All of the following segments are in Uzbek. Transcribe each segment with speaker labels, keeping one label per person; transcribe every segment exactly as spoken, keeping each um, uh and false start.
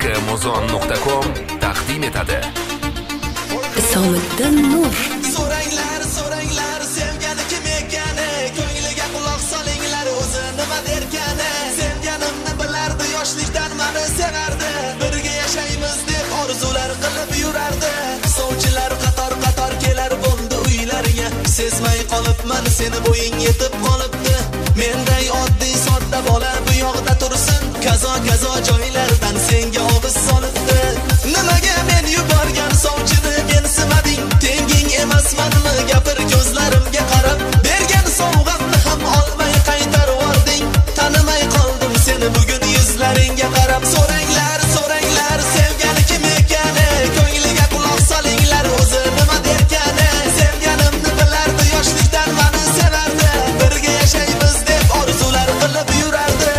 Speaker 1: muzon nuqta com taqdim etadi.
Speaker 2: Isomiddin Nur.
Speaker 3: So'ranglar, so'ranglar, sevgani kim ekani, ko'ngliga quloq solinglar, o'zi nima derkani. Sevganimni bilardi, yoshlikdan meni sevardi, birga yashaymiz deb orzular qilib yurardi. Sovchilar qator-qator kelar bo'ldi uylariga, sezmay qolibman seni bo'ying yetib qolibdi. Menday oddiy sodda bola bu yoqda tursin, kazo-kazo joylardan senga og'iz solibdi. Nimaga men yuborgan sovchini mensimading? Tenging emasmanmi? Gapir ko'zlarimga qarab. Bergan sovg'amni ham olmay qaytarib yubording. Tanimay qoldim seni bugun yuzlaringga qarab. So'ranglar, so'ranglar, sevgani kim ekani, ko'ngliga quloq solinglar, o'zi nima derkani. Sevganimni bilardi, yoshlikdan meni sevardi, birga yashaymiz deb orzular qilib yurardi.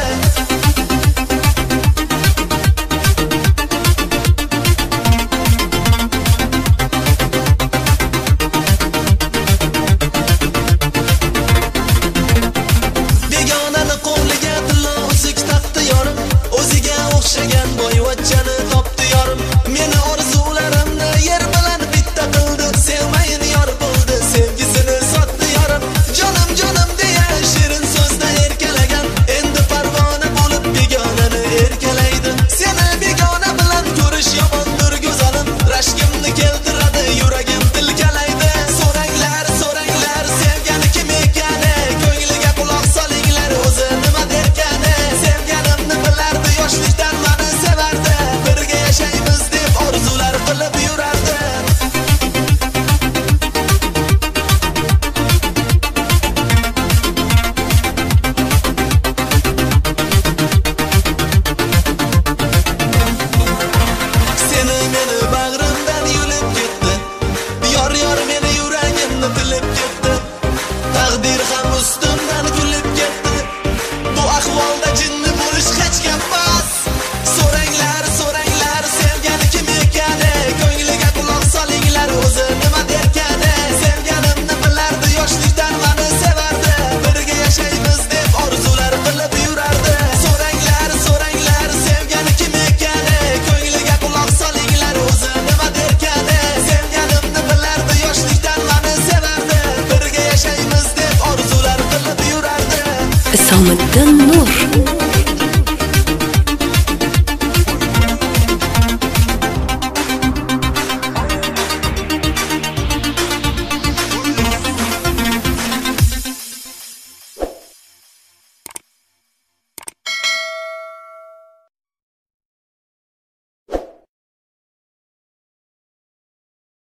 Speaker 3: Begonani qo'liga tilla o'zik taqdi yorim, o'ziga o'xshagan boyvachchani topdi yorim. Meni orzularimni yer bilan bitta qildi, sevmayin yor bo'ldi, sevgisini sotdi yorim. Jonim jonim deya shirin so'zda erkalagan, endi parvona bo'lib begonani erkalaydi. Seni begona bilan ko'rish yomondir go'zalim, rashkimni keltiradi, yuragim tilkalaydi. So'ranglar, so'ranglar, sevgani kim ekani, ko'ngliga quloq solinglar, o'zi nima derkani. Sevganimni bilardi, yoshlikdan meni sevardi, birga yashaymiz deb orzular qilib yurardi. Seni meni bag'rimdan yulib ketdi, yor yor meni yuragimni tilib ketdi. Taqdir ham ustimdan kulib ketdi. Bu ahvolda jinni bo'lish hech gap emas. So'ranglar, so'ranglar, sevgani kim ekani, ko'ngliga quloq solinglar, o'zi nima derkani. Sevganimni bilardi, yoshlikdan meni sevardi, birga yashaymiz deb orzular qilib yurardi. So'ranglar, so'ranglar, sevgani kim ekani, ko'ngliga quloq solinglar, o'zi nima derkani. Sevganimni bilardi, yoshlikdan meni sevardi, birga yashaymiz deb orzular qilib yurardi.
Speaker 2: Isomiddin Nur.